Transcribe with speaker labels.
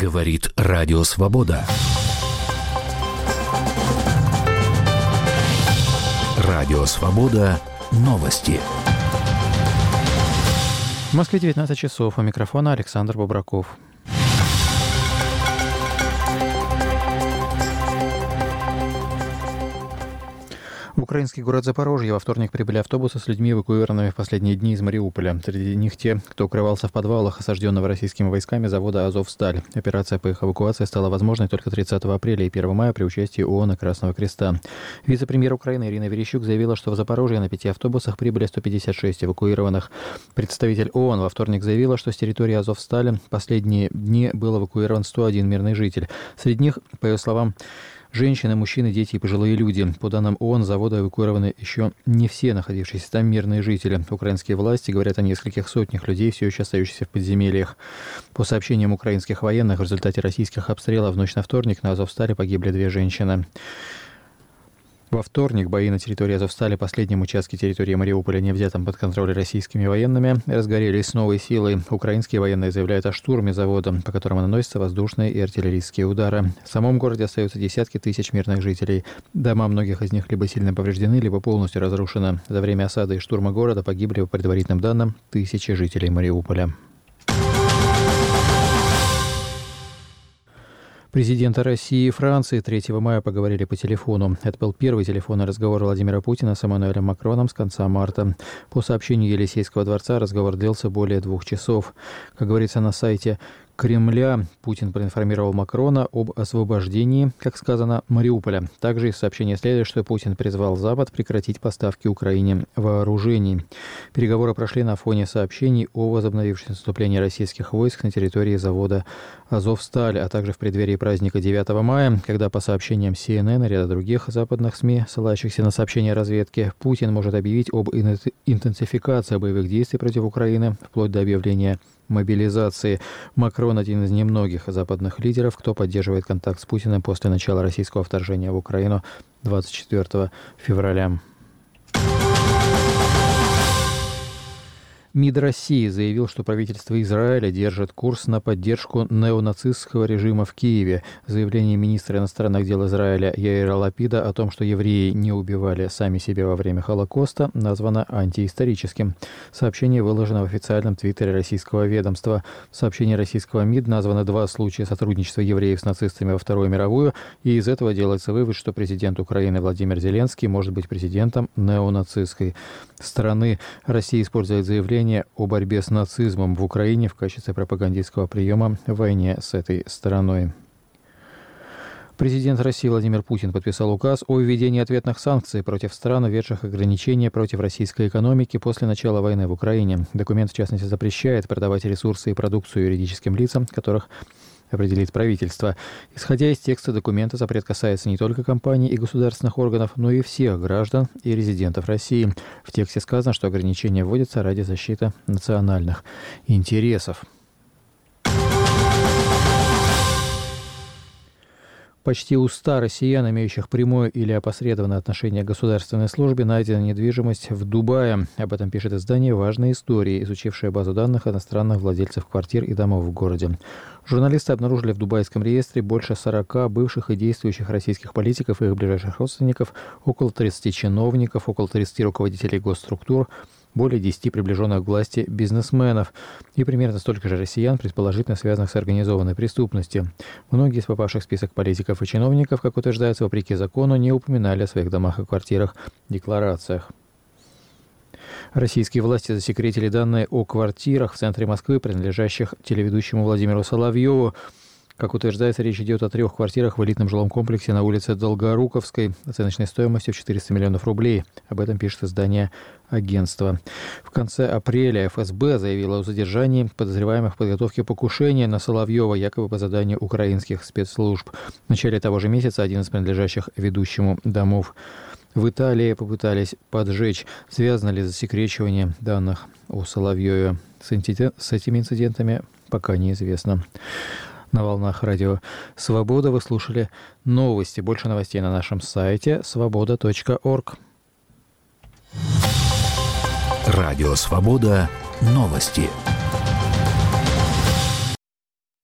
Speaker 1: Говорит Радио Свобода. Радио Свобода. Новости.
Speaker 2: В Москве 19 часов. У микрофона Александр Бобраков. В украинский город Запорожье во вторник прибыли автобусы с людьми, эвакуированными в последние дни из Мариуполя. Среди них те, кто укрывался в подвалах осажденного российскими войсками завода «Азовсталь». Операция по их эвакуации стала возможной только 30 апреля и 1 мая при участии ООН и Красного Креста. Вице-премьер Украины Ирина Верещук заявила, что в Запорожье на 5 автобусах прибыли 156 эвакуированных. Представитель ООН во вторник заявила, что с территории «Азовстали» последние дни был эвакуирован 101 мирный житель. Среди них, по ее словам, женщины, мужчины, дети и пожилые люди. По данным ООН, с завода эвакуированы еще не все находившиеся там мирные жители. Украинские власти говорят о нескольких сотнях людей, все еще остающихся в подземельях. По сообщениям украинских военных, в результате российских обстрелов в ночь на вторник на Азовстале погибли 2 женщины. Во вторник бои на территории Азовстали, последнем участке территории Мариуполя, не взятом под контроль российскими военными, разгорелись с новой силой. Украинские военные заявляют о штурме завода, по которому наносятся воздушные и артиллерийские удары. В самом городе остаются десятки тысяч мирных жителей. Дома многих из них либо сильно повреждены, либо полностью разрушены. За время осады и штурма города погибли, по предварительным данным, тысячи жителей Мариуполя. Президенты России и Франции 3 мая поговорили по телефону. Это был первый телефонный разговор Владимира Путина с Эммануэлем Макроном с конца марта. По сообщению Елисейского дворца разговор длился более 2 часов. Как говорится на сайте Кремля, Путин проинформировал Макрона об освобождении, как сказано, Мариуполя. Также из сообщения следует, что Путин призвал Запад прекратить поставки Украине вооружений. Переговоры прошли на фоне сообщений о возобновившемся наступлении российских войск на территории завода «Азовсталь», а также в преддверии праздника 9 мая, когда, по сообщениям CNN и ряда других западных СМИ, ссылающихся на сообщения разведки, Путин может объявить об интенсификации боевых действий против Украины, вплоть до объявления мобилизации. Макрон – один из немногих западных лидеров, кто поддерживает контакт с Путиным после начала российского вторжения в Украину 24 февраля. МИД России заявил, что правительство Израиля держит курс на поддержку неонацистского режима в Киеве. Заявление министра иностранных дел Израиля Яира Лапида о том, что евреи не убивали сами себя во время Холокоста, названо антиисторическим. Сообщение выложено в официальном твиттере российского ведомства. В сообщении российского МИД названы 2 случая сотрудничества евреев с нацистами во Вторую мировую, и из этого делается вывод, что президент Украины Владимир Зеленский может быть президентом неонацистской страны. Россия использует заявление о борьбе с нацизмом в Украине в качестве пропагандистского приема в войне с этой страной. Президент России Владимир Путин подписал указ о введении ответных санкций против стран, введших ограничения против российской экономики после начала войны в Украине. Документ, в частности, запрещает продавать ресурсы и продукцию юридическим лицам, которых определит правительство. Исходя из текста документа, запрет касается не только компаний и государственных органов, но и всех граждан и резидентов России. В тексте сказано, что ограничения вводятся ради защиты национальных интересов. Почти у 100 россиян, имеющих прямое или опосредованное отношение к государственной службе, найдена недвижимость в Дубае. Об этом пишет издание «Важные истории», изучившее базу данных иностранных владельцев квартир и домов в городе. Журналисты обнаружили в дубайском реестре больше 40 бывших и действующих российских политиков и их ближайших родственников, около 30 чиновников, около 30 руководителей госструктур, более 10 приближенных к власти бизнесменов и примерно столько же россиян, предположительно связанных с организованной преступностью. Многие из попавших в список политиков и чиновников, как утверждается, вопреки закону, не упоминали о своих домах и квартирах в декларациях. Российские власти засекретили данные о квартирах в центре Москвы, принадлежащих телеведущему Владимиру Соловьеву. Как утверждается, речь идет о 3 квартирах в элитном жилом комплексе на улице Долгоруковской оценочной стоимостью в 400 миллионов рублей. Об этом пишет издание «Агентство». В конце апреля ФСБ заявила о задержании подозреваемых в подготовке покушения на Соловьева, якобы по заданию украинских спецслужб. В начале того же месяца один из принадлежащих ведущему домов в Италии попытались поджечь. Связано ли засекречивание данных о Соловьеве с этими инцидентами, пока неизвестно. На волнах радио «Свобода» вы слушали новости. Больше новостей на нашем сайте svoboda.org.
Speaker 1: Радио «Свобода». Новости.